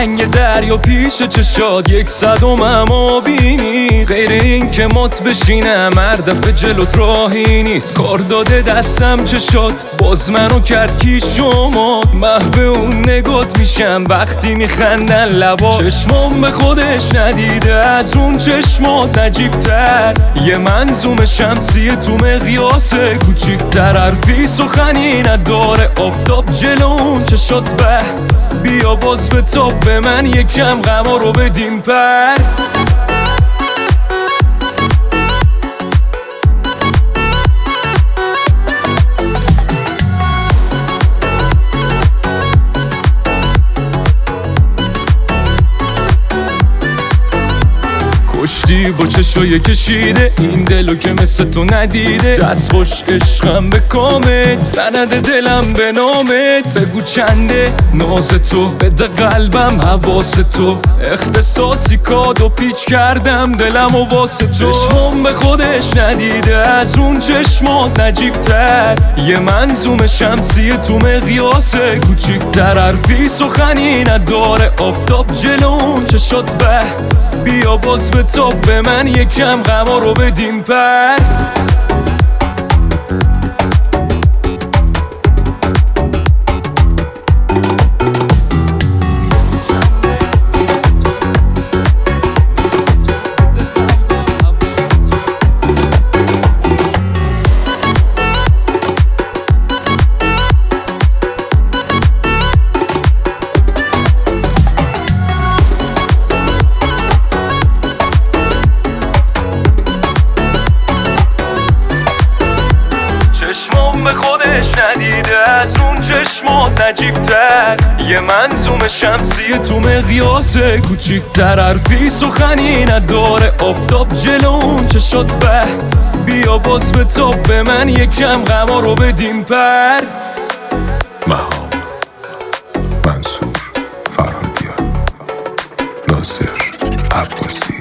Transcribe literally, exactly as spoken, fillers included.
رنگ دریا پیش چشاد یک صدومم آبی نیست، غیر این که مات بشینم هر دفعه جلوت راهی نیست. کار داده دستم چه شد باز منو کرد کی شما، محو اون نگات میشم وقتی میخندن لبا. چشمام به خودش ندیده از اون چشمات نجیبتر، یه منظوم شمسی تو مقیاس کوچیکتر. حرفی سخنی نداره آفتاب جلو اون چشات به، بیا باز به تاب به من یکم غما رو بدیم پر. کشتی با چشای کشیده این دلو که مثل تو ندیده، دست خوش عشقم به کامت، سند دلم به نامت. بگو چنده ناز تو بده قلبم حواس تو، اختصاصی کاد و پیچ کردم دلم و واسه تو. چشمام به خودش ندیده از اون چشمات نجیبتر، یه منظوم شمسی تو مقیاس کوچیکتر. حرفی سخنی نداره آفتاب جلو اون چشات به، بیا باز به تاب به من یکم غما رو بدیم پر. چشمام به خودش ندیده از اون چشمات نجیبتر، یه منظوم شمسی تو مقیاس کوچیکتر. حرفی سخنی نداره آفتاب جلو اون چشات به، بیا باز به تاب به من یکم غما رو بدیم پر. مهام، منصور فرهادیان، ناصر عباسی.